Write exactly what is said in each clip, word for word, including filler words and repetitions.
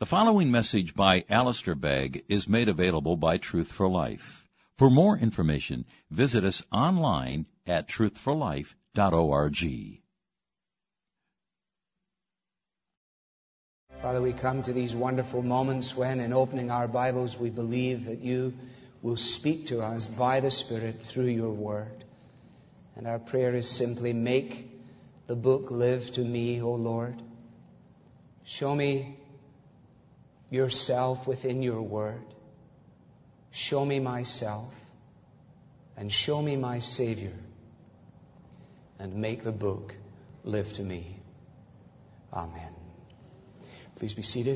The following message by Alistair Begg is made available by Truth for Life. For more information, visit us online at truth for life dot org. Father, we come to these wonderful moments when, in opening our Bibles, we believe that you will speak to us by the Spirit through your word. And our prayer is simply, make the book live to me, O Lord. Show me yourself within your word. Show me myself and show me my Savior, and make the book live to me. Amen. Please be seated.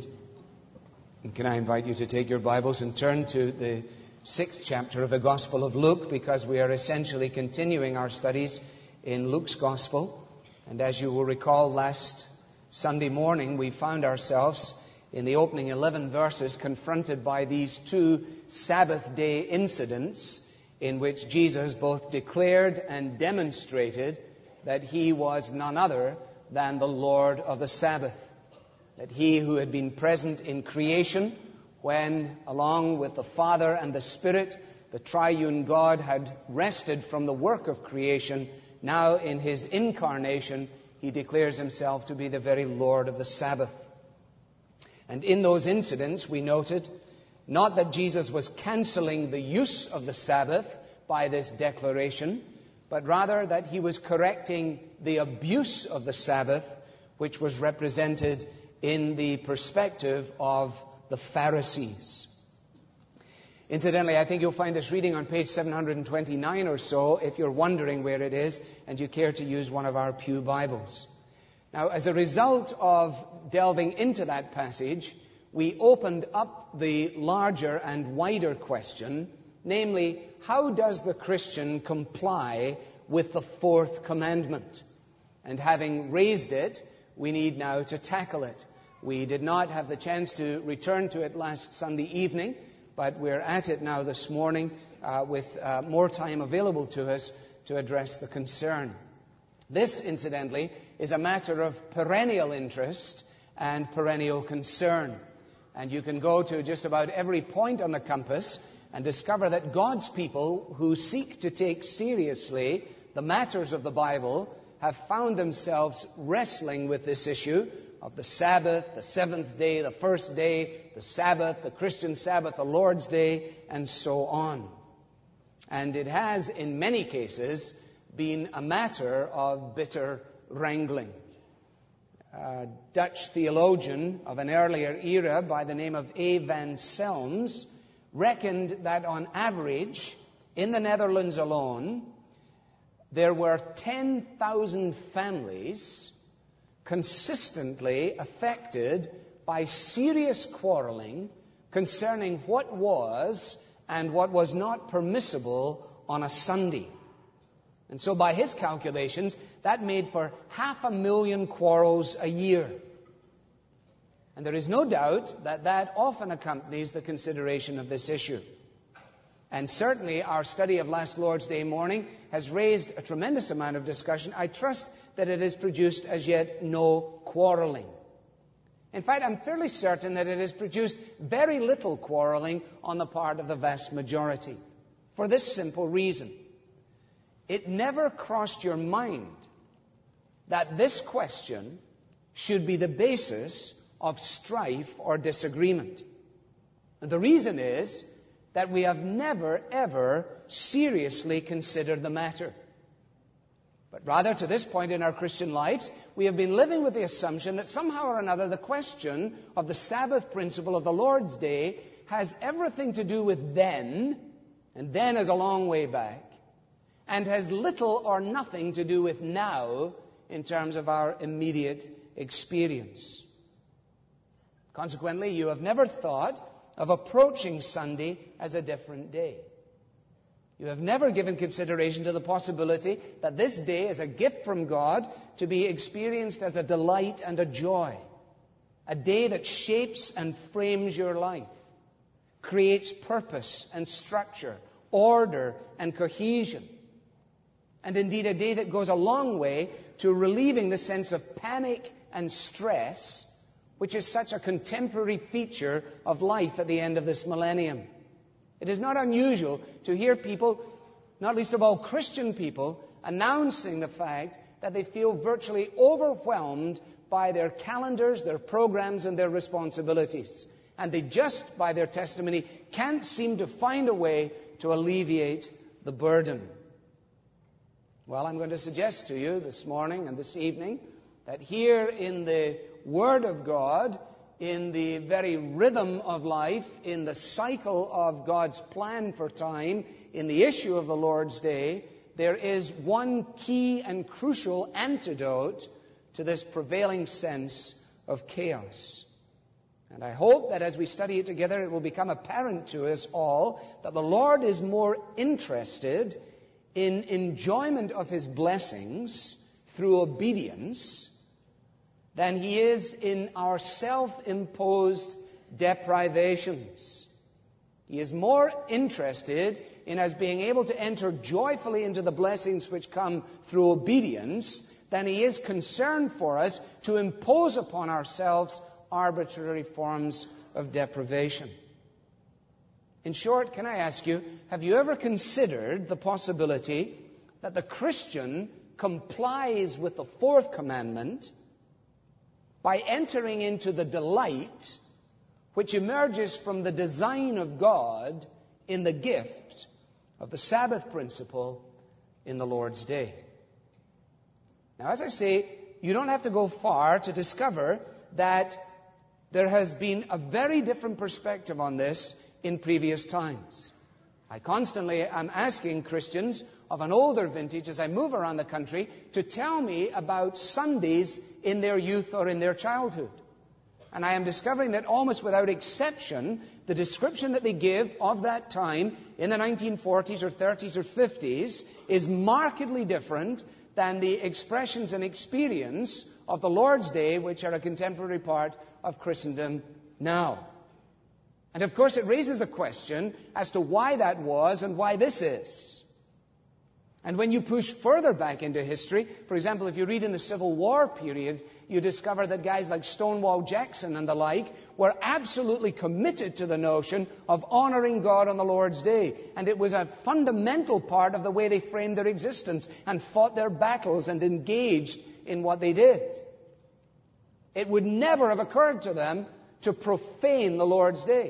And can I invite you to take your Bibles and turn to the sixth chapter of the Gospel of Luke, because we are essentially continuing our studies in Luke's Gospel. And as you will recall, last Sunday morning we found ourselves in the opening eleven verses confronted by these two Sabbath day incidents in which Jesus both declared and demonstrated that he was none other than the Lord of the Sabbath. That he who had been present in creation when, along with the Father and the Spirit, the triune God had rested from the work of creation, now in his incarnation he declares himself to be the very Lord of the Sabbath. And in those incidents, we noted not that Jesus was cancelling the use of the Sabbath by this declaration, but rather that he was correcting the abuse of the Sabbath, which was represented in the perspective of the Pharisees. Incidentally, I think you'll find this reading on page seven twenty-nine or so, if you're wondering where it is and you care to use one of our pew Bibles. Now, as a result of delving into that passage, we opened up the larger and wider question, namely, how does the Christian comply with the fourth commandment? And having raised it, we need now to tackle it. We did not have the chance to return to it last Sunday evening, but we're at it now this morning uh, with uh, more time available to us to address the concern. This, incidentally, is a matter of perennial interest and perennial concern. And you can go to just about every point on the compass and discover that God's people who seek to take seriously the matters of the Bible have found themselves wrestling with this issue of the Sabbath, the seventh day, the first day, the Sabbath, the Christian Sabbath, the Lord's Day, and so on. And it has, in many cases, been a matter of bitter wrangling. A Dutch theologian of an earlier era by the name of A. Van Selms reckoned that on average, in the Netherlands alone, there were ten thousand families consistently affected by serious quarreling concerning what was and what was not permissible on a Sunday. And so by his calculations, that made for half a million quarrels a year. And there is no doubt that that often accompanies the consideration of this issue. And certainly our study of last Lord's Day morning has raised a tremendous amount of discussion. I trust that it has produced as yet no quarreling. In fact, I'm fairly certain that it has produced very little quarreling on the part of the vast majority. For this simple reason. It never crossed your mind that this question should be the basis of strife or disagreement. And the reason is that we have never, ever seriously considered the matter. But rather, to this point in our Christian lives, we have been living with the assumption that somehow or another the question of the Sabbath principle of the Lord's Day has everything to do with then, and then is a long way back, and has little or nothing to do with now in terms of our immediate experience. Consequently, you have never thought of approaching Sunday as a different day. You have never given consideration to the possibility that this day is a gift from God to be experienced as a delight and a joy. A day that shapes and frames your life, creates purpose and structure, order and cohesion. And indeed a day that goes a long way to relieving the sense of panic and stress which is such a contemporary feature of life at the end of this millennium. It is not unusual to hear people, not least of all Christian people, announcing the fact that they feel virtually overwhelmed by their calendars, their programs, and their responsibilities. And they just, by their testimony, can't seem to find a way to alleviate the burden. Well, I'm going to suggest to you this morning and this evening that here in the Word of God, in the very rhythm of life, in the cycle of God's plan for time, in the issue of the Lord's Day, there is one key and crucial antidote to this prevailing sense of chaos. And I hope that as we study it together, it will become apparent to us all that the Lord is more interested in enjoyment of His blessings through obedience than He is in our self-imposed deprivations. He is more interested in us being able to enter joyfully into the blessings which come through obedience than He is concerned for us to impose upon ourselves arbitrary forms of deprivation. In short, can I ask you, have you ever considered the possibility that the Christian complies with the fourth commandment by entering into the delight which emerges from the design of God in the gift of the Sabbath principle in the Lord's Day? Now, as I say, you don't have to go far to discover that there has been a very different perspective on this in previous times. I constantly am asking Christians of an older vintage as I move around the country to tell me about Sundays in their youth or in their childhood. And I am discovering that almost without exception, the description that they give of that time in the nineteen forties or thirties or fifties is markedly different than the expressions and experience of the Lord's Day, which are a contemporary part of Christendom now. And of course it raises the question as to why that was and why this is. And when you push further back into history, for example, if you read in the Civil War period, you discover that guys like Stonewall Jackson and the like were absolutely committed to the notion of honoring God on the Lord's Day. And it was a fundamental part of the way they framed their existence and fought their battles and engaged in what they did. It would never have occurred to them to profane the Lord's Day.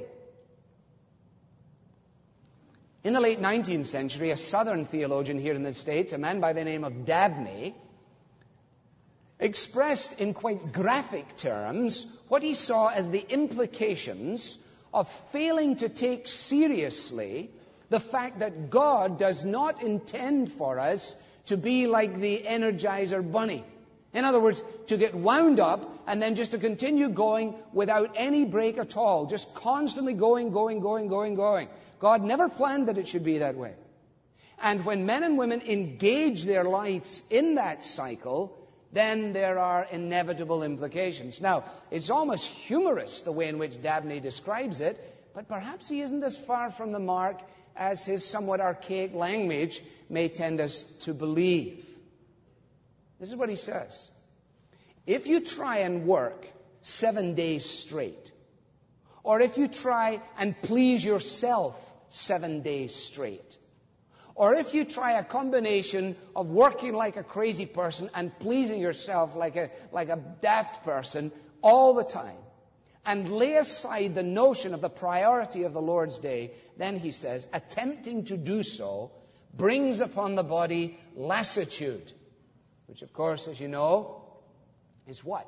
In the late nineteenth century, a southern theologian here in the States, a man by the name of Dabney, expressed in quite graphic terms what he saw as the implications of failing to take seriously the fact that God does not intend for us to be like the Energizer Bunny. In other words, to get wound up and then just to continue going without any break at all. Just constantly going, going, going, going, going. God never planned that it should be that way. And when men and women engage their lives in that cycle, then there are inevitable implications. Now, it's almost humorous the way in which Dabney describes it, but perhaps he isn't as far from the mark as his somewhat archaic language may tend us to believe. This is what he says. If you try and work seven days straight, or if you try and please yourself seven days straight, or if you try a combination of working like a crazy person and pleasing yourself like a, like a daft person all the time, and lay aside the notion of the priority of the Lord's Day, then, he says, attempting to do so brings upon the body lassitude. Which, of course, as you know, is what?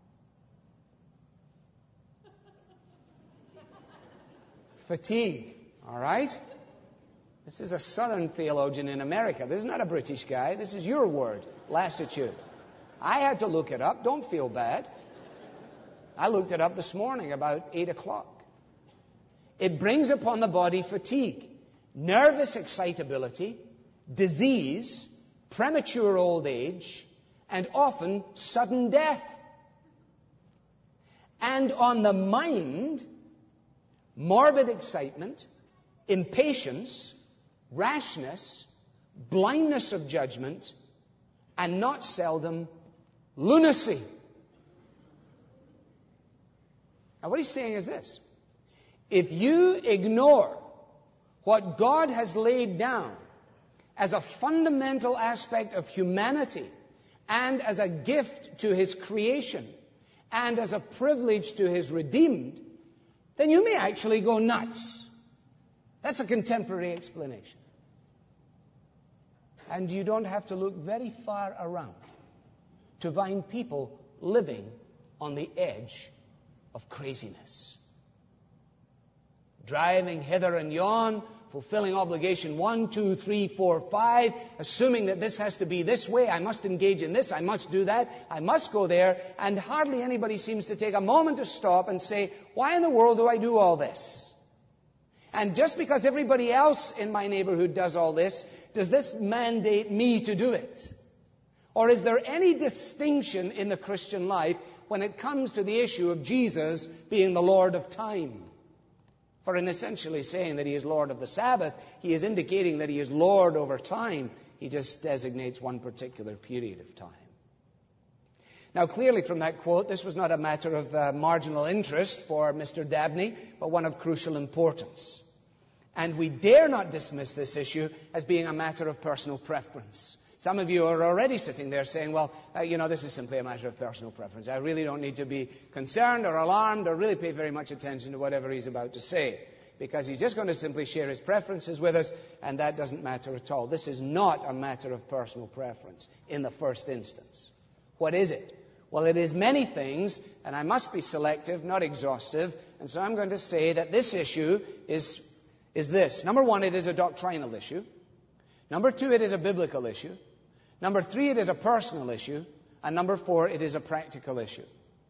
Fatigue. All right? This is a southern theologian in America. This is not a British guy. This is your word, lassitude. I had to look it up. Don't feel bad. I looked it up this morning about eight o'clock. It brings upon the body fatigue, nervous excitability, disease, premature old age, and often sudden death. And on the mind, morbid excitement, impatience, rashness, blindness of judgment, and not seldom lunacy. Now what he's saying is this. If you ignore what God has laid down as a fundamental aspect of humanity and as a gift to His creation and as a privilege to His redeemed, then you may actually go nuts. That's a contemporary explanation. And you don't have to look very far around to find people living on the edge of craziness. Driving hither and yon, fulfilling obligation one, two, three, four, five, assuming that this has to be this way, I must engage in this, I must do that, I must go there, and hardly anybody seems to take a moment to stop and say, why in the world do I do all this? And just because everybody else in my neighborhood does all this, does this mandate me to do it? Or is there any distinction in the Christian life when it comes to the issue of Jesus being the Lord of time? For in essentially saying that He is Lord of the Sabbath, He is indicating that He is Lord over time. He just designates one particular period of time. Now, clearly from that quote, this was not a matter of uh, marginal interest for Mister Dabney, but one of crucial importance. And we dare not dismiss this issue as being a matter of personal preference. Some of you are already sitting there saying, well, uh, you know, this is simply a matter of personal preference. I really don't need to be concerned or alarmed or really pay very much attention to whatever he's about to say, because he's just going to simply share his preferences with us, and that doesn't matter at all. This is not a matter of personal preference in the first instance. What is it? Well, it is many things, and I must be selective, not exhaustive, and so I'm going to say that this issue is, is this. Number one, it is a doctrinal issue. Number two, it is a biblical issue. Number three, it is a personal issue. And number four, it is a practical issue.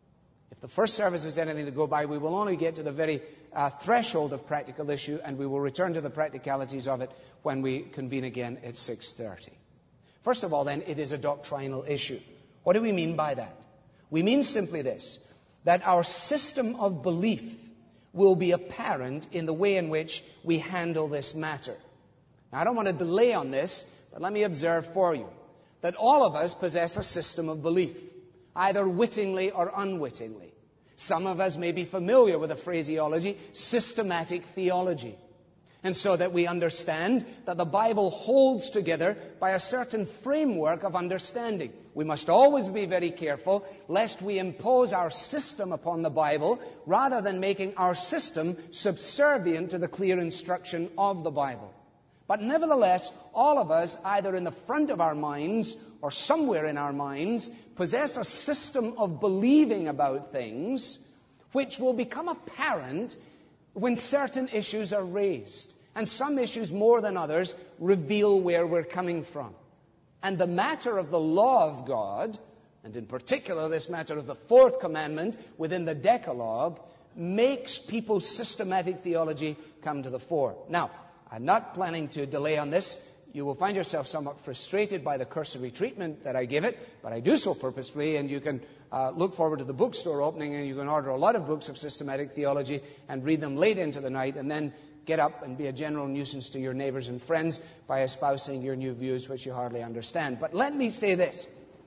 If the first service is anything to go by, we will only get to the very uh, threshold of practical issue, and we will return to the practicalities of it when we convene again at six thirty. First of all, then, it is a doctrinal issue. What do we mean by that? We mean simply this, that our system of belief will be apparent in the way in which we handle this matter. Now, I don't want to delay on this, but let me observe for you that all of us possess a system of belief, either wittingly or unwittingly. Some of us may be familiar with the phraseology, systematic theology. And so that we understand that the Bible holds together by a certain framework of understanding. We must always be very careful lest we impose our system upon the Bible rather than making our system subservient to the clear instruction of the Bible. But nevertheless, all of us, either in the front of our minds or somewhere in our minds, possess a system of believing about things which will become apparent when certain issues are raised. And some issues, more than others, reveal where we're coming from. And the matter of the law of God, and in particular this matter of the fourth commandment within the Decalogue, makes people's systematic theology come to the fore. Now, I'm not planning to delay on this. You will find yourself somewhat frustrated by the cursory treatment that I give it, but I do so purposefully, and you can uh, look forward to the bookstore opening, and you can order a lot of books of systematic theology and read them late into the night, and then get up and be a general nuisance to your neighbors and friends by espousing your new views which you hardly understand. But let me say this.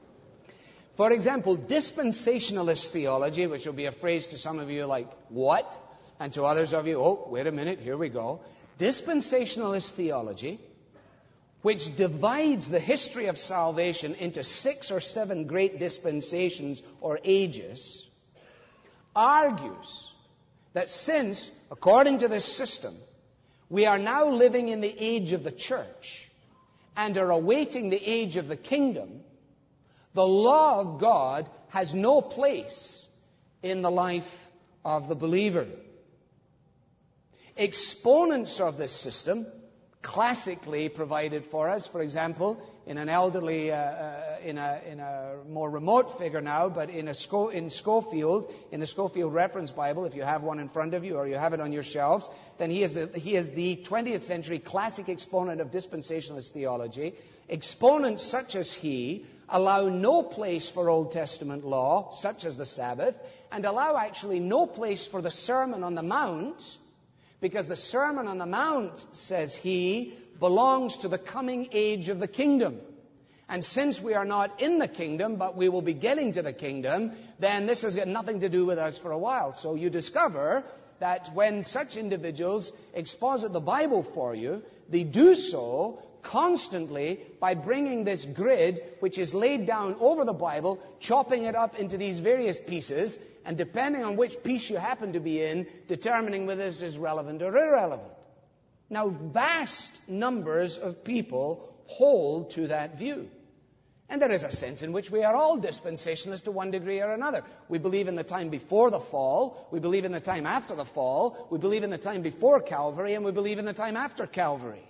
For example, dispensationalist theology, which will be a phrase to some of you like, what? And to others of you, oh, wait a minute, here we go. Dispensationalist theology, which divides the history of salvation into six or seven great dispensations or ages, argues that since, according to this system, we are now living in the age of the church and are awaiting the age of the kingdom, the law of God has no place in the life of the believer. Exponents of this system, classically provided for us, for example, in an elderly, uh, uh, in, a, in a more remote figure now, but in, a Sco- in Schofield, in the Schofield Reference Bible, if you have one in front of you or you have it on your shelves, then he is the, he is the twentieth century classic exponent of dispensationalist theology. Exponents such as he allow no place for Old Testament law, such as the Sabbath, and allow actually no place for the Sermon on the Mount, because the Sermon on the Mount, says he, belongs to the coming age of the kingdom. And since we are not in the kingdom, but we will be getting to the kingdom, then this has got nothing to do with us for a while. So you discover that when such individuals exposit the Bible for you, they do so constantly by bringing this grid, which is laid down over the Bible, chopping it up into these various pieces, and depending on which piece you happen to be in, determining whether this is relevant or irrelevant. Now, vast numbers of people hold to that view. And there is a sense in which we are all dispensationalists to one degree or another. We believe in the time before the fall, we believe in the time after the fall, we believe in the time before Calvary, and we believe in the time after Calvary.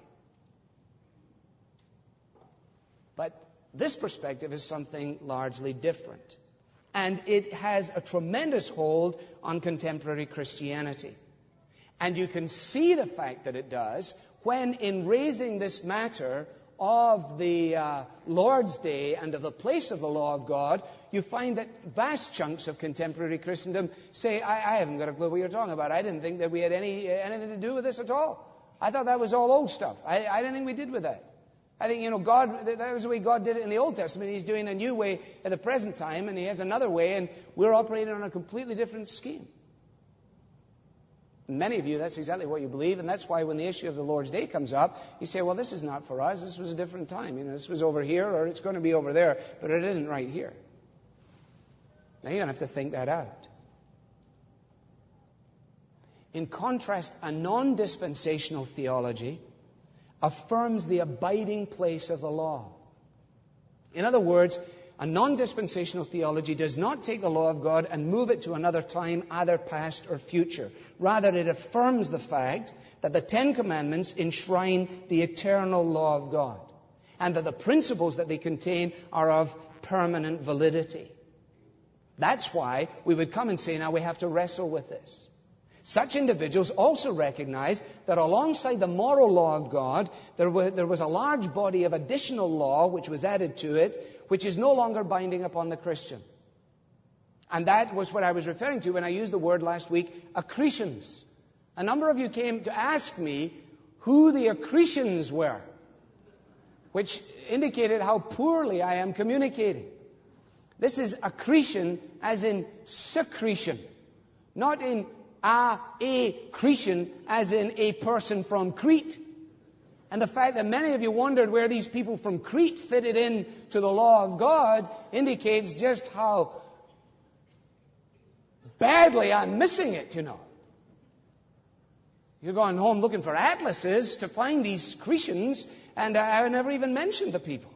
But this perspective is something largely different. And it has a tremendous hold on contemporary Christianity. And you can see the fact that it does when, in raising this matter of the uh, Lord's Day and of the place of the law of God, you find that vast chunks of contemporary Christendom say, I, I haven't got a clue what you're talking about. I didn't think that we had any uh, anything to do with this at all. I thought that was all old stuff. I, I didn't think we did with that. I think, you know, God, that was the way God did it in the Old Testament. He's doing a new way at the present time, and He has another way, and we're operating on a completely different scheme. And many of you, that's exactly what you believe, and that's why when the issue of the Lord's Day comes up, you say, well, this is not for us. This was a different time. You know, this was over here, or it's going to be over there, but it isn't right here. Now, you're going to have to think that out. In contrast, a non-dispensational theology affirms the abiding place of the law. In other words, a non-dispensational theology does not take the law of God and move it to another time, either past or future. Rather, it affirms the fact that the Ten Commandments enshrine the eternal law of God, and that the principles that they contain are of permanent validity. That's why we would come and say, now we have to wrestle with this. Such individuals also recognize that alongside the moral law of God, there was, there was a large body of additional law which was added to it, which is no longer binding upon the Christian. And that was what I was referring to when I used the word last week, accretions. A number of you came to ask me who the accretions were, which indicated how poorly I am communicating. This is accretion as in secretion, not in a, a Cretan, as in a person from Crete. And the fact that many of you wondered where these people from Crete fitted in to the law of God indicates just how badly I'm missing it, you know. You're going home looking for atlases to find these Cretans, and I never even mentioned the people.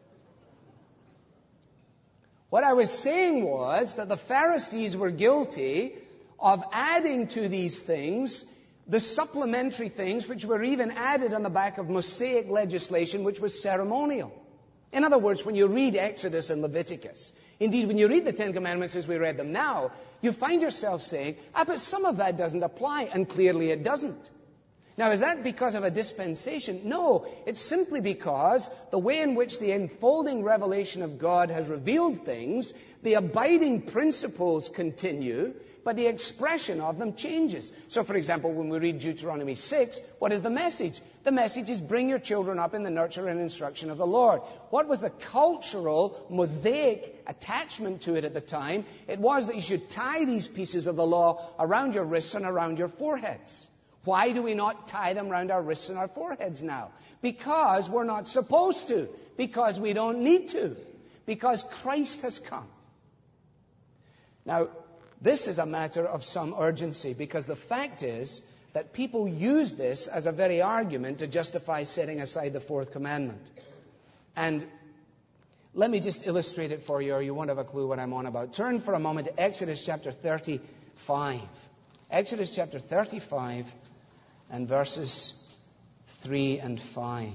What I was saying was that the Pharisees were guilty of adding to these things the supplementary things which were even added on the back of Mosaic legislation, which was ceremonial. In other words, when you read Exodus and Leviticus, indeed, when you read the Ten Commandments as we read them now, you find yourself saying, ah, but some of that doesn't apply, and clearly it doesn't. Now, is that because of a dispensation? No, it's simply because the way in which the unfolding revelation of God has revealed things, the abiding principles continue, but the expression of them changes. So, for example, when we read Deuteronomy six, what is the message? The message is bring your children up in the nurture and instruction of the Lord. What was the cultural, Mosaic attachment to it at the time? It was that you should tie these pieces of the law around your wrists and around your foreheads. Why do we not tie them around our wrists and our foreheads now? Because we're not supposed to. Because we don't need to. Because Christ has come. Now, this is a matter of some urgency, because the fact is that people use this as a very argument to justify setting aside the fourth commandment. And let me just illustrate it for you, or you won't have a clue what I'm on about. Turn for a moment to Exodus chapter thirty-five. Exodus chapter thirty-five and verses three and five.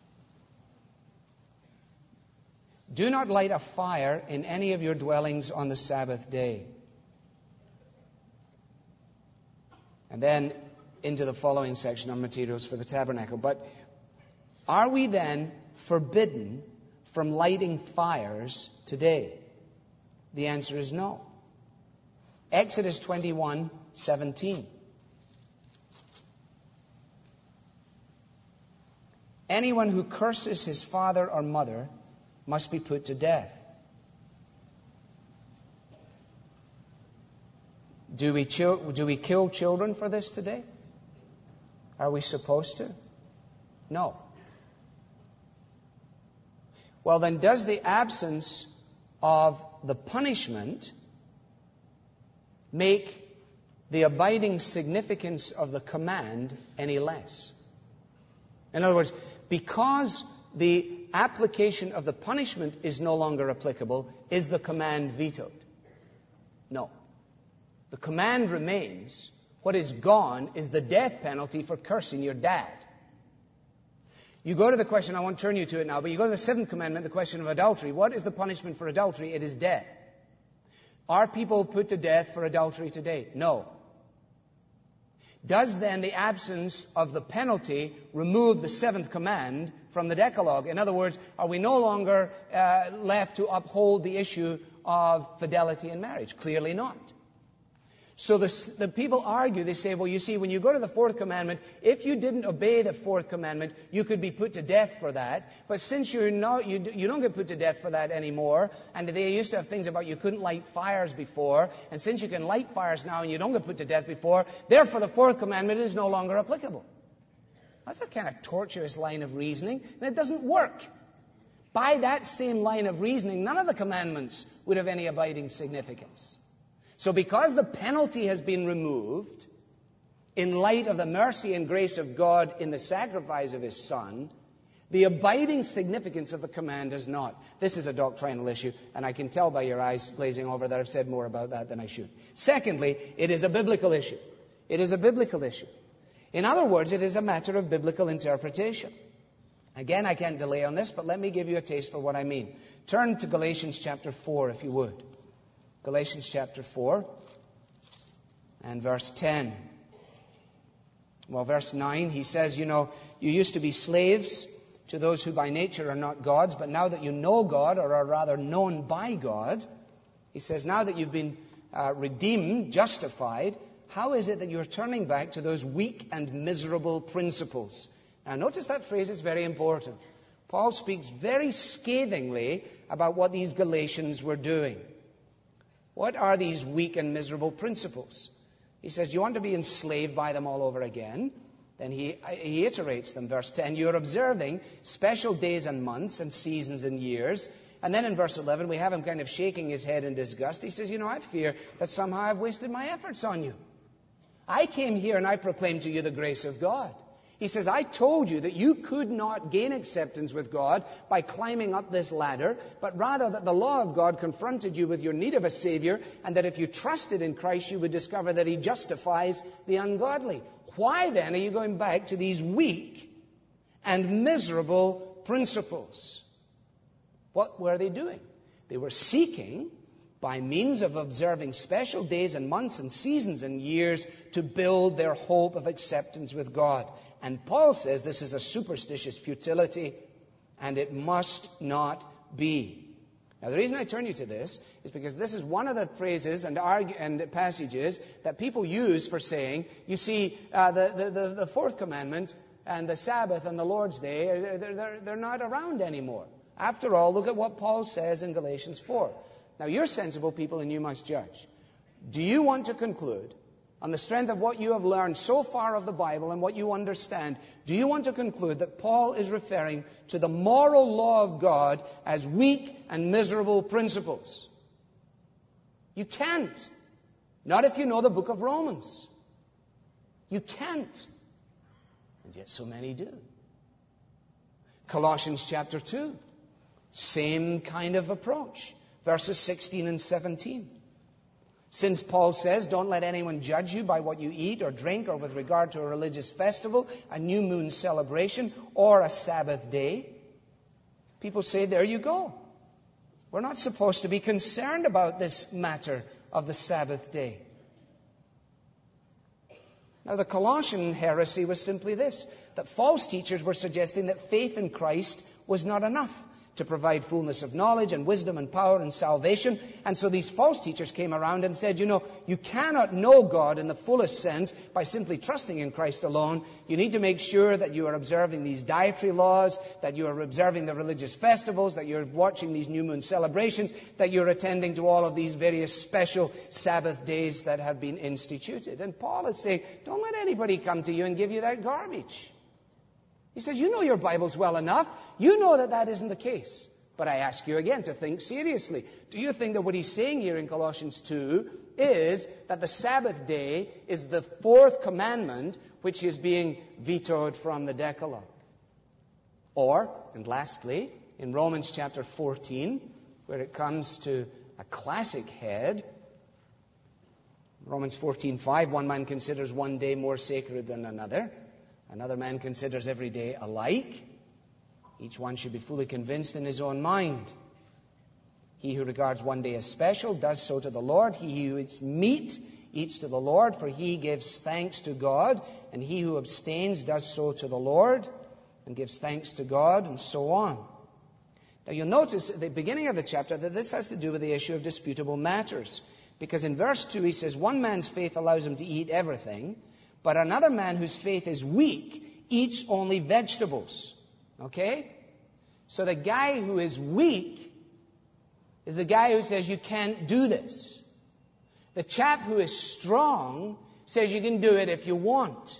Do not light a fire in any of your dwellings on the Sabbath day. And then into the following section on materials for the tabernacle. But are we then forbidden from lighting fires today? The answer is no. Exodus twenty-one seventeen. Anyone who curses his father or mother must be put to death. Do we, chil- do we kill children for this today? Are we supposed to? No. Well, then, does the absence of the punishment make the abiding significance of the command any less? In other words, because the application of the punishment is no longer applicable, is the command vetoed? No. The command remains. What is gone is the death penalty for cursing your dad. You go to the question, I won't turn you to it now, but you go to the seventh commandment, the question of adultery. What is the punishment for adultery? It is death. Are people put to death for adultery today? No. Does then the absence of the penalty remove the seventh command from the Decalogue? In other words, are we no longer uh, left to uphold the issue of fidelity in marriage? Clearly not. So the, the people argue, they say, well, you see, when you go to the fourth commandment, if you didn't obey the fourth commandment, you could be put to death for that. But since you're not, you, you don't get put to death for that anymore, and they used to have things about you couldn't light fires before, and since you can light fires now and you don't get put to death before, therefore the fourth commandment is no longer applicable. That's a kind of tortuous line of reasoning, and it doesn't work. By that same line of reasoning, none of the commandments would have any abiding significance. So because the penalty has been removed, in light of the mercy and grace of God in the sacrifice of His Son, the abiding significance of the command has not. This is a doctrinal issue, and I can tell by your eyes glazing over that I've said more about that than I should. Secondly, it is a biblical issue. It is a biblical issue. In other words, it is a matter of biblical interpretation. Again, I can't delay on this, but let me give you a taste for what I mean. Turn to Galatians chapter four, if you would. Galatians chapter four and verse ten. Well, verse nine, he says, you know, you used to be slaves to those who by nature are not gods, but now that you know God, or are rather known by God, he says, now that you've been uh, redeemed, justified, how is it that you're turning back to those weak and miserable principles? Now, notice that phrase is very important. Paul speaks very scathingly about what these Galatians were doing. What are these weak and miserable principles? He says, you want to be enslaved by them all over again? Then he, he iterates them. Verse ten, you're observing special days and months and seasons and years. And then in verse eleven, we have him kind of shaking his head in disgust. He says, you know, I fear that somehow I've wasted my efforts on you. I came here and I proclaimed to you the grace of God. He says, I told you that you could not gain acceptance with God by climbing up this ladder, but rather that the law of God confronted you with your need of a Savior, and that if you trusted in Christ, you would discover that He justifies the ungodly. Why then are you going back to these weak and miserable principles? What were they doing? They were seeking, by means of observing special days and months and seasons and years, to build their hope of acceptance with God. And Paul says this is a superstitious futility, and it must not be. Now, the reason I turn you to this is because this is one of the phrases and, argue, and passages that people use for saying, you see, uh, the, the, the, the fourth commandment and the Sabbath and the Lord's Day, they're, they're, they're not around anymore. After all, look at what Paul says in Galatians four. Now, you're sensible people, and you must judge. Do you want to conclude, on the strength of what you have learned so far of the Bible and what you understand, do you want to conclude that Paul is referring to the moral law of God as weak and miserable principles? You can't. Not if you know the book of Romans. You can't. And yet so many do. Colossians chapter two. Same kind of approach. Verses sixteen and seventeen. Since Paul says, don't let anyone judge you by what you eat or drink, or with regard to a religious festival, a new moon celebration, or a Sabbath day, people say, there you go. We're not supposed to be concerned about this matter of the Sabbath day. Now, the Colossian heresy was simply this, that false teachers were suggesting that faith in Christ was not enough. to provide fullness of knowledge and wisdom and power and salvation. And so these false teachers came around and said, you know, you cannot know God in the fullest sense by simply trusting in Christ alone. You need to make sure that you are observing these dietary laws, that you are observing the religious festivals, that you're watching these new moon celebrations, that you're attending to all of these various special Sabbath days that have been instituted. And Paul is saying, don't let anybody come to you and give you that garbage. He says, you know your Bibles well enough. You know that that isn't the case. But I ask you again to think seriously. Do you think that what he's saying here in Colossians two is that the Sabbath day is the fourth commandment which is being vetoed from the Decalogue? Or, and lastly, in Romans chapter fourteen, where it comes to a classic head, Romans fourteen five, one man considers one day more sacred than another. Another man considers every day alike. Each one should be fully convinced in his own mind. He who regards one day as special does so to the Lord. He who eats meat eats to the Lord, for he gives thanks to God. And he who abstains does so to the Lord and gives thanks to God, and so on. Now you'll notice at the beginning of the chapter that this has to do with the issue of disputable matters. Because in verse two he says, one man's faith allows him to eat everything, but another man whose faith is weak eats only vegetables. Okay? So the guy who is weak is the guy who says you can't do this. The chap who is strong says you can do it if you want.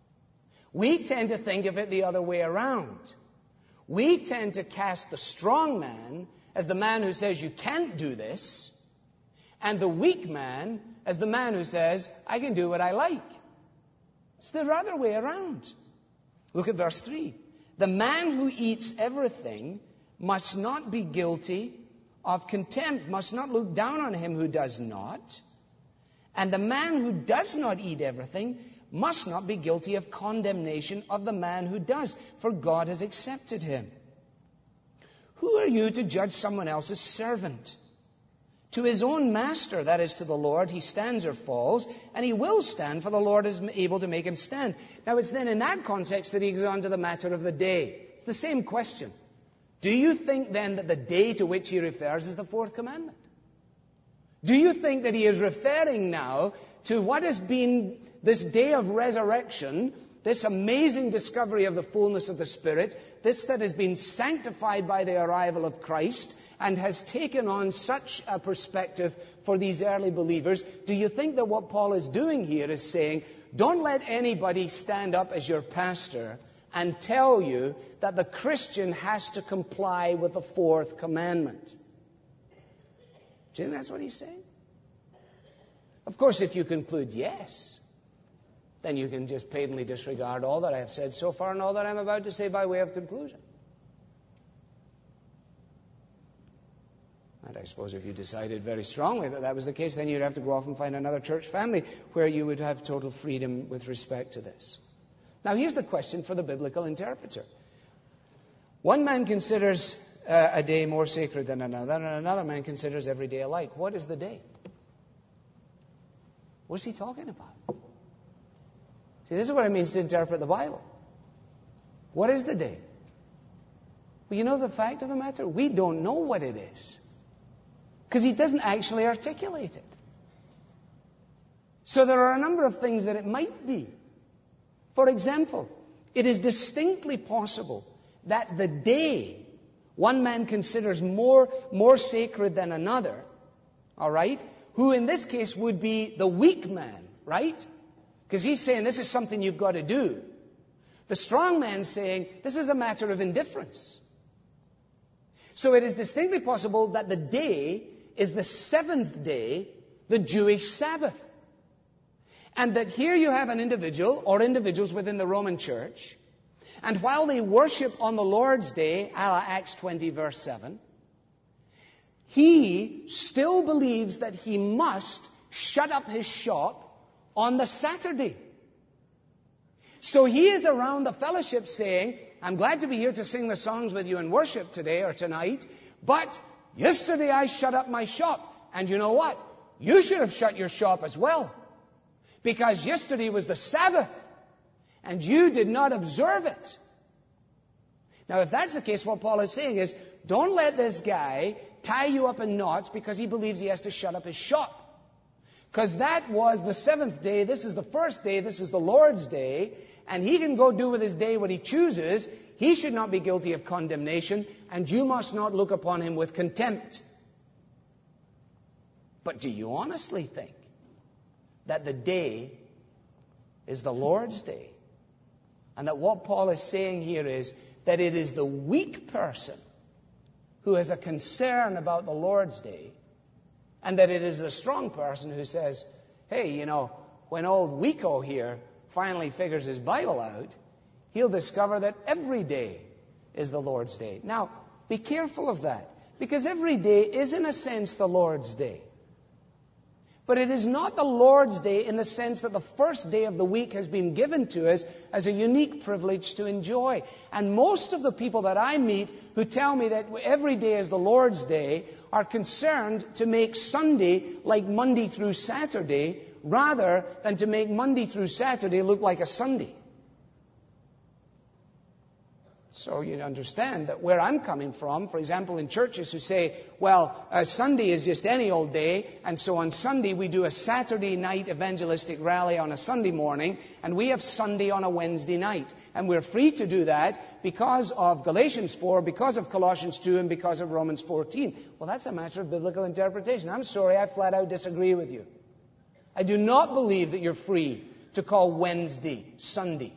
We tend to think of it the other way around. We tend to cast the strong man as the man who says you can't do this, and the weak man as the man who says, I can do what I like. It's the other way around. Look at verse three. The man who eats everything must not be guilty of contempt, must not look down on him who does not. And the man who does not eat everything must not be guilty of condemnation of the man who does, for God has accepted him. Who are you to judge someone else's servant? To his own master, that is to the Lord, he stands or falls, and he will stand, for the Lord is able to make him stand. Now it's then in that context that he goes on to the matter of the day. It's the same question. Do you think then that the day to which he refers is the fourth commandment? Do you think that he is referring now to what has been this day of resurrection, this amazing discovery of the fullness of the Spirit, this that has been sanctified by the arrival of Christ, and has taken on such a perspective for these early believers? Do you think that what Paul is doing here is saying, don't let anybody stand up as your pastor and tell you that the Christian has to comply with the fourth commandment? Do you think that's what he's saying? Of course, if you conclude yes, then you can just patently disregard all that I have said so far and all that I'm about to say by way of conclusion. And I suppose if you decided very strongly that that was the case, then you'd have to go off and find another church family where you would have total freedom with respect to this. Now, here's the question for the biblical interpreter. One man considers uh, a day more sacred than another, and another man considers every day alike. What is the day? What's he talking about? See, this is what it means to interpret the Bible. What is the day? Well, you know the fact of the matter? We don't know what it is, because he doesn't actually articulate it. So there are a number of things that it might be. For example, it is distinctly possible that the day one man considers more, more sacred than another, all right, who in this case would be the weak man, right? Because he's saying this is something you've got to do. The strong man's saying this is a matter of indifference. So it is distinctly possible that the day is the seventh day, the Jewish Sabbath. And that here you have an individual or individuals within the Roman Church, and while they worship on the Lord's Day, a la Acts twenty verse seven, he still believes that he must shut up his shop on the Saturday. So he is around the fellowship saying, I'm glad to be here to sing the songs with you in worship today or tonight, but yesterday I shut up my shop. And you know what? You should have shut your shop as well. Because yesterday was the Sabbath, and you did not observe it. Now, if that's the case, what Paul is saying is, don't let this guy tie you up in knots because he believes he has to shut up his shop. Because that was the seventh day, this is the first day, this is the Lord's day, and he can go do with his day what he chooses. He should not be guilty of condemnation, and you must not look upon him with contempt. But do you honestly think that the day is the Lord's day? And that what Paul is saying here is that it is the weak person who has a concern about the Lord's day, and that it is the strong person who says, hey, you know, when old Weeko here finally figures his Bible out, he'll discover that every day is the Lord's day. Now, be careful of that, because every day is in a sense the Lord's day. But it is not the Lord's day in the sense that the first day of the week has been given to us as a unique privilege to enjoy. And most of the people that I meet who tell me that every day is the Lord's day are concerned to make Sunday like Monday through Saturday rather than to make Monday through Saturday look like a Sunday. So you understand that where I'm coming from, for example, in churches who say, well, uh, Sunday is just any old day, and so on Sunday we do a Saturday night evangelistic rally on a Sunday morning, and we have Sunday on a Wednesday night. And we're free to do that because of Galatians four, because of Colossians two, and because of Romans fourteen. Well, that's a matter of biblical interpretation. I'm sorry, I flat out disagree with you. I do not believe that you're free to call Wednesday Sunday.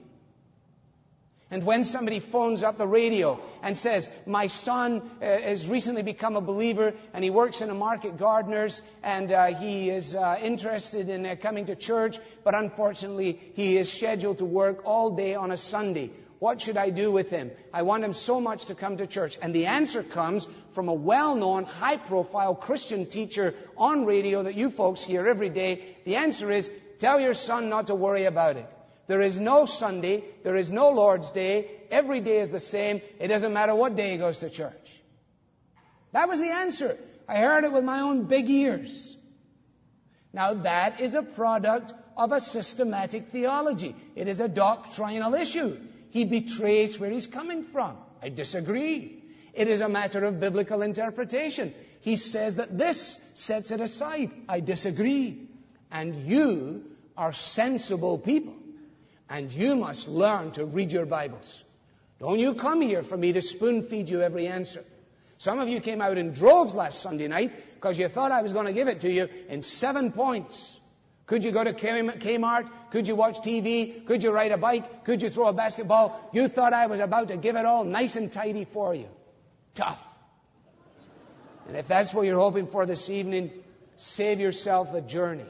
And when somebody phones up the radio and says, my son uh, has recently become a believer and he works in a market gardener's and uh, he is uh, interested in uh, coming to church, but unfortunately he is scheduled to work all day on a Sunday. What should I do with him? I want him so much to come to church. And the answer comes from a well-known, high-profile Christian teacher on radio that you folks hear every day. The answer is, tell your son not to worry about it. There is no Sunday. There is no Lord's Day. Every day is the same. It doesn't matter what day he goes to church. That was the answer. I heard it with my own big ears. Now that is a product of a systematic theology. It is a doctrinal issue. He betrays where he's coming from. I disagree. It is a matter of biblical interpretation. He says that this sets it aside. I disagree. And you are sensible people. And you must learn to read your Bibles. Don't you come here for me to spoon feed you every answer. Some of you came out in droves last Sunday night because you thought I was going to give it to you in seven points. Could you go to Kmart? Could you watch T V? Could you ride a bike? Could you throw a basketball? You thought I was about to give it all nice and tidy for you. Tough. And if that's what you're hoping for this evening, save yourself the journey.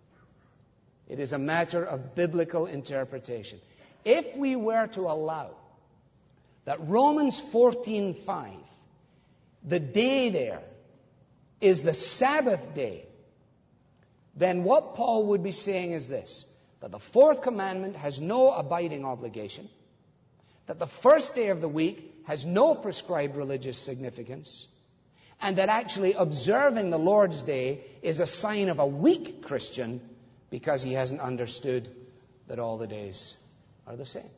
It is a matter of biblical interpretation. If we were to allow that Romans fourteen five, the day there, is the Sabbath day, then what Paul would be saying is this, that the fourth commandment has no abiding obligation, that the first day of the week has no prescribed religious significance, and that actually observing the Lord's Day is a sign of a weak Christian because he hasn't understood that all the days are the same.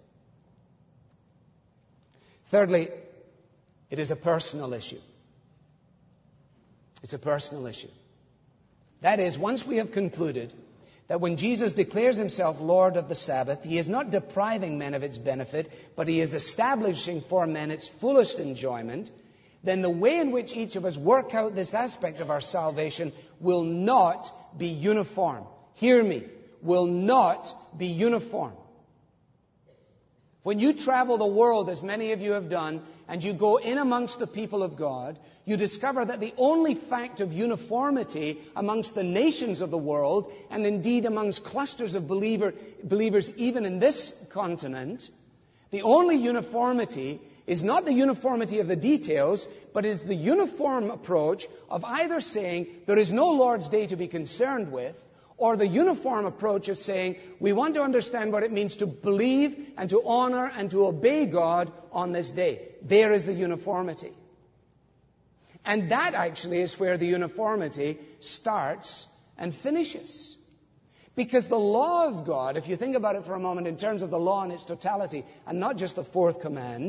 Thirdly, it is a personal issue. It's a personal issue. That is, once we have concluded that when Jesus declares himself Lord of the Sabbath, he is not depriving men of its benefit, but he is establishing for men its fullest enjoyment, then the way in which each of us work out this aspect of our salvation will not be uniform. Hear me, will not be uniform. When you travel the world, as many of you have done, and you go in amongst the people of God, you discover that the only fact of uniformity amongst the nations of the world, and indeed amongst clusters of believer, believers even in this continent, the only uniformity is not the uniformity of the details, but is the uniform approach of either saying there is no Lord's Day to be concerned with, or the uniform approach of saying, we want to understand what it means to believe and to honor and to obey God on this day. There is the uniformity. And that actually is where the uniformity starts and finishes. Because the law of God, if you think about it for a moment in terms of the law in its totality, and not just the fourth command,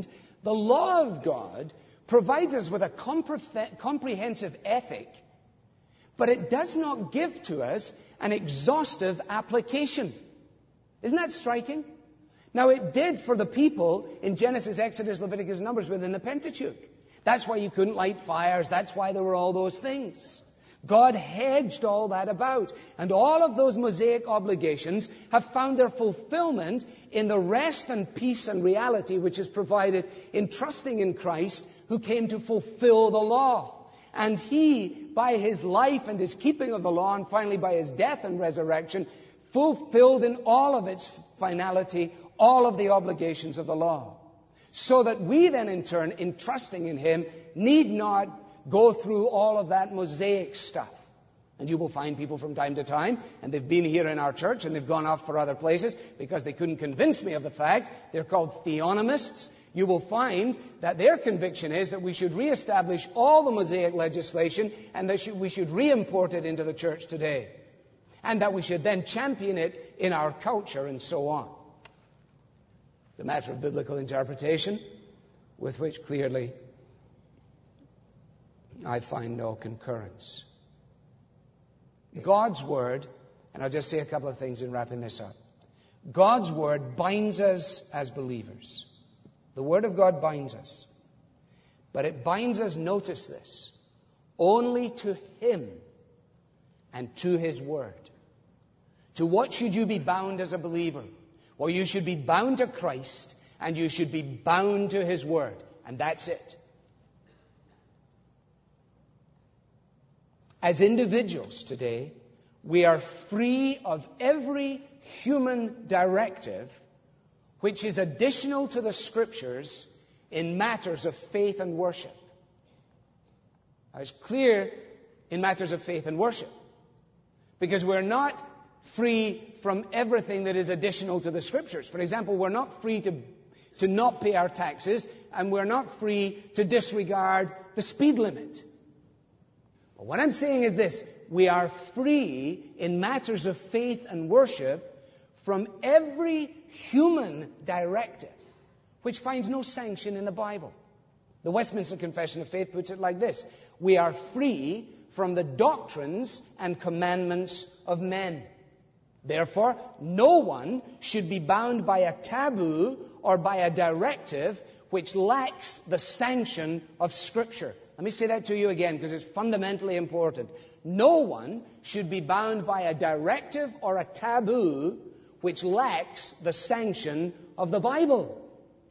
The law of God provides us with a compre- comprehensive ethic, but it does not give to us an exhaustive application. Isn't that striking? Now, it did for the people in Genesis, Exodus, Leviticus, and Numbers within the Pentateuch. That's why you couldn't light fires. That's why there were all those things. God hedged all that about. And all of those Mosaic obligations have found their fulfillment in the rest and peace and reality which is provided in trusting in Christ, who came to fulfill the law. And He, by His life and His keeping of the law, and finally by His death and resurrection, fulfilled in all of its finality all of the obligations of the law. So that we then in turn, in trusting in Him, need not go through all of that Mosaic stuff. And you will find people from time to time, and they've been here in our church and they've gone off for other places because they couldn't convince me of the fact. They're called theonomists. You will find that their conviction is that we should reestablish all the Mosaic legislation and that we should re-import it into the church today. And that we should then champion it in our culture and so on. It's a matter of biblical interpretation with which clearly I find no concurrence. God's Word, and I'll just say a couple of things in wrapping this up. God's Word binds us as believers. The Word of God binds us. But it binds us, notice this, only to Him and to His Word. To what should you be bound as a believer? Well, you should be bound to Christ and you should be bound to His Word. And that's it. As individuals today, we are free of every human directive which is additional to the Scriptures in matters of faith and worship. Now, it's clear in matters of faith and worship. Because we're not free from everything that is additional to the Scriptures. For example, we're not free to, to not pay our taxes, and we're not free to disregard the speed limit. But what I'm saying is this: we are free in matters of faith and worship from every human directive which finds no sanction in the Bible. The Westminster Confession of Faith puts it like this: we are free from the doctrines and commandments of men. Therefore, no one should be bound by a taboo or by a directive which lacks the sanction of Scripture. Let me say that to you again because it's fundamentally important. No one should be bound by a directive or a taboo which lacks the sanction of the Bible.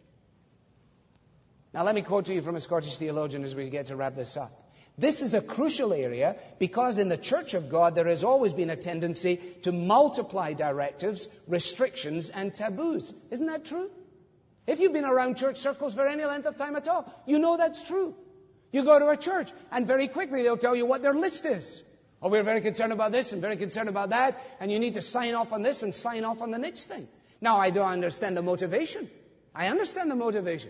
Now let me quote to you from a Scottish theologian as we get to wrap this up. This is a crucial area because in the Church of God there has always been a tendency to multiply directives, restrictions, and taboos. Isn't that true? If you've been around church circles for any length of time at all, you know that's true. You go to a church and very quickly they'll tell you what their list is. Oh, we're very concerned about this and very concerned about that, and you need to sign off on this and sign off on the next thing. Now, I don't understand the motivation. I understand the motivation.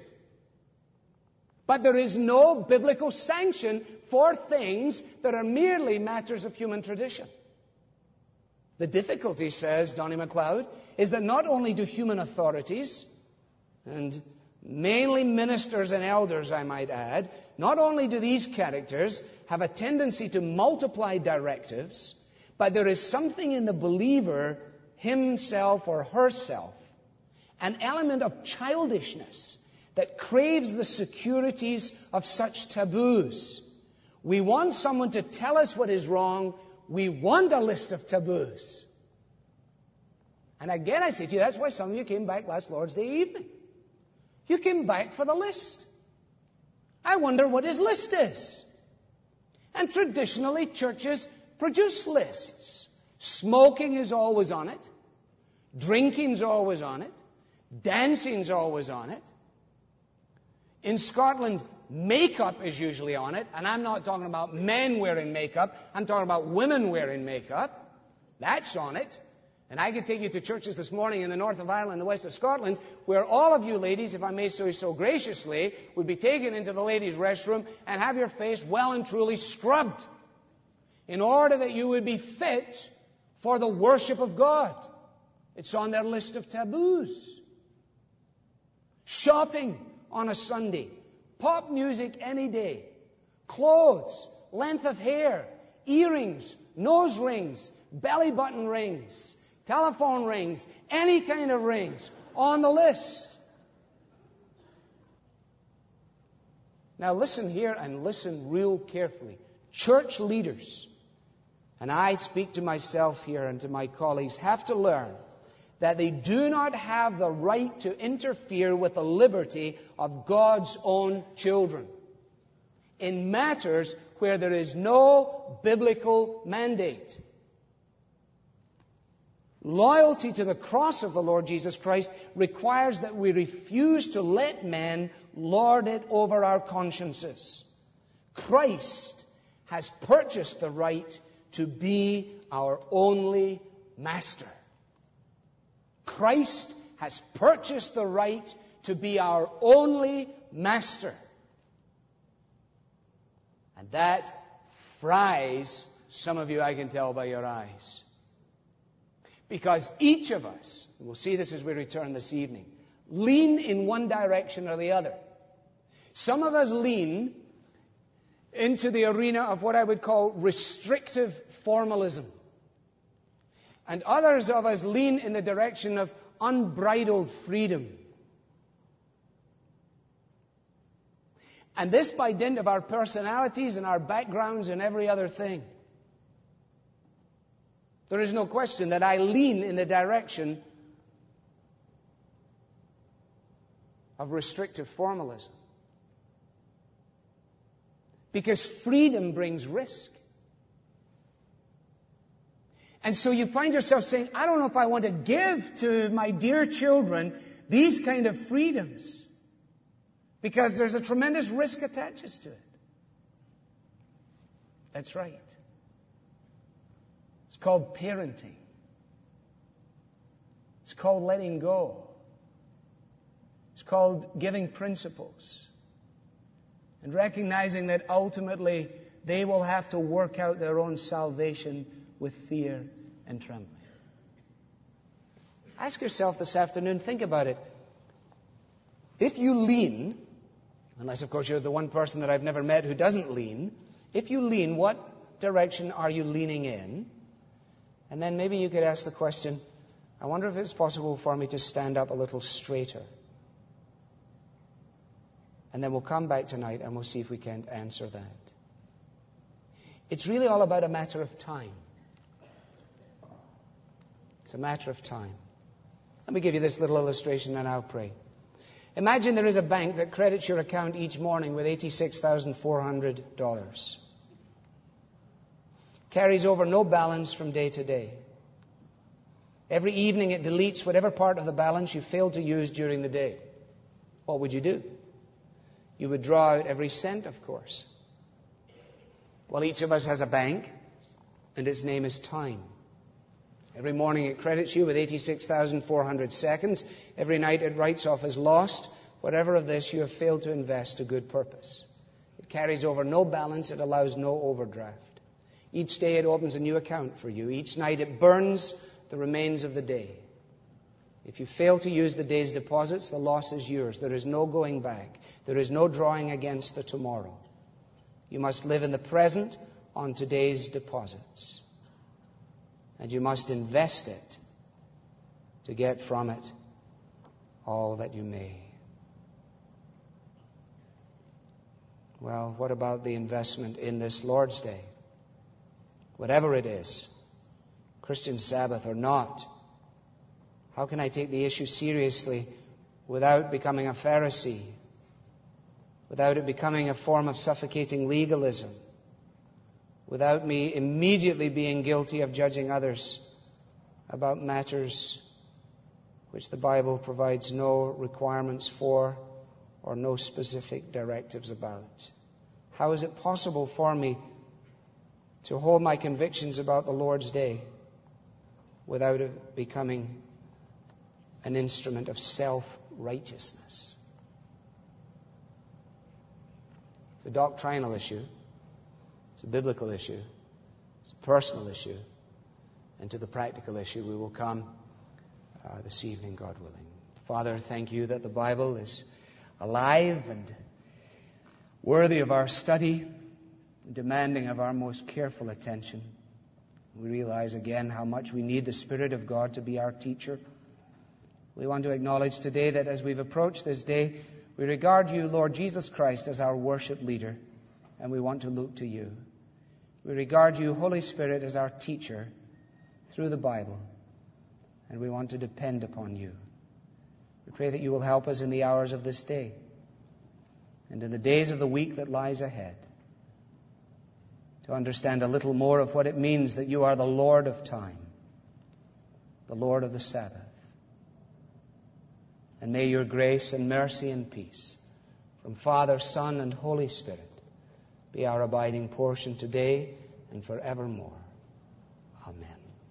But there is no biblical sanction for things that are merely matters of human tradition. The difficulty, says Donnie MacLeod, is that not only do human authorities, and mainly ministers and elders, I might add, not only do these characters have a tendency to multiply directives, but there is something in the believer, himself or herself, an element of childishness that craves the securities of such taboos. We want someone to tell us what is wrong. We want a list of taboos. And again, I say to you, that's why some of you came back last Lord's Day evening. You came back for the list. I wonder what his list is. And traditionally, churches produce lists. Smoking is always on it. Drinking's always on it. Dancing's always on it. In Scotland, makeup is usually on it. And I'm not talking about men wearing makeup. I'm talking about women wearing makeup. That's on it. And I could take you to churches this morning in the north of Ireland and the west of Scotland where all of you ladies, if I may say so graciously, would be taken into the ladies' restroom and have your face well and truly scrubbed in order that you would be fit for the worship of God. It's on their list of taboos. Shopping on a Sunday. Pop music any day. Clothes, length of hair, earrings, nose rings, belly button rings, telephone rings, any kind of rings on the list. Now listen here and listen real carefully. Church leaders, and I speak to myself here and to my colleagues, have to learn that they do not have the right to interfere with the liberty of God's own children in matters where there is no biblical mandate. Loyalty to the cross of the Lord Jesus Christ requires that we refuse to let men lord it over our consciences. Christ has purchased the right to be our only master. Christ has purchased the right to be our only master. And that fries some of you, I can tell by your eyes. Because each of us, and we'll see this as we return this evening, lean in one direction or the other. Some of us lean into the arena of what I would call restrictive formalism. And others of us lean in the direction of unbridled freedom. And this by dint of our personalities and our backgrounds and every other thing. There is no question that I lean in the direction of restrictive formalism. Because freedom brings risk. And so you find yourself saying, I don't know if I want to give to my dear children these kind of freedoms. Because there's a tremendous risk attached to it. That's right. It's called parenting. It's called letting go. It's called giving principles. And recognizing that ultimately they will have to work out their own salvation with fear and trembling. Ask yourself this afternoon, think about it. If you lean, unless of course you're the one person that I've never met who doesn't lean, if you lean, what direction are you leaning in? And then maybe you could ask the question, I wonder if it's possible for me to stand up a little straighter. And then we'll come back tonight and we'll see if we can't answer that. It's really all about a matter of time. It's a matter of time. Let me give you this little illustration and I'll pray. Imagine there is a bank that credits your account each morning with eighty-six thousand four hundred dollars. Carries over no balance from day to day. Every evening it deletes whatever part of the balance you failed to use during the day. What would you do? You would draw out every cent, of course. Well, each of us has a bank, and its name is time. Every morning it credits you with eighty-six thousand four hundred seconds. Every night it writes off as lost whatever of this you have failed to invest to good purpose. It carries over no balance. It allows no overdraft. Each day it opens a new account for you. Each night it burns the remains of the day. If you fail to use the day's deposits, the loss is yours. There is no going back. There is no drawing against the tomorrow. You must live in the present on today's deposits. And you must invest it to get from it all that you may. Well, what about the investment in this Lord's Day? Whatever it is, Christian Sabbath or not, how can I take the issue seriously without becoming a Pharisee? Without it becoming a form of suffocating legalism? Without me immediately being guilty of judging others about matters which the Bible provides no requirements for or no specific directives about? How is it possible for me to hold my convictions about the Lord's Day without it becoming an instrument of self-righteousness? It's a doctrinal issue. It's a biblical issue. It's a personal issue. And to the practical issue we will come uh, this evening, God willing. Father, thank you that the Bible is alive and worthy of our study, demanding of our most careful attention. We realize again how much we need the Spirit of God to be our teacher. We want to acknowledge today that as we've approached this day, we regard you, Lord Jesus Christ, as our worship leader, and we want to look to you. We regard you, Holy Spirit, as our teacher through the Bible, and we want to depend upon you. We pray that you will help us in the hours of this day and in the days of the week that lies ahead to understand a little more of what it means that you are the Lord of time, the Lord of the Sabbath. And may your grace and mercy and peace from Father, Son, and Holy Spirit be our abiding portion today and forevermore. Amen.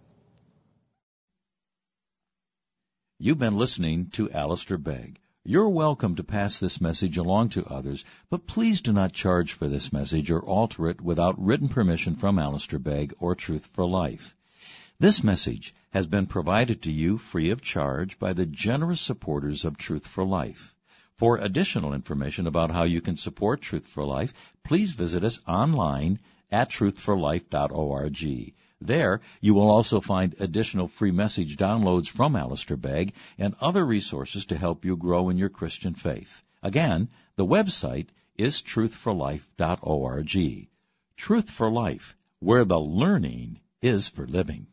You've been listening to Alistair Begg. You're welcome to pass this message along to others, but please do not charge for this message or alter it without written permission from Alistair Begg or Truth for Life. This message has been provided to you free of charge by the generous supporters of Truth for Life. For additional information about how you can support Truth for Life, please visit us online at truth for life dot org. There, you will also find additional free message downloads from Alistair Begg and other resources to help you grow in your Christian faith. Again, the website is truth for life dot org. Truth for Life, where the learning is for living.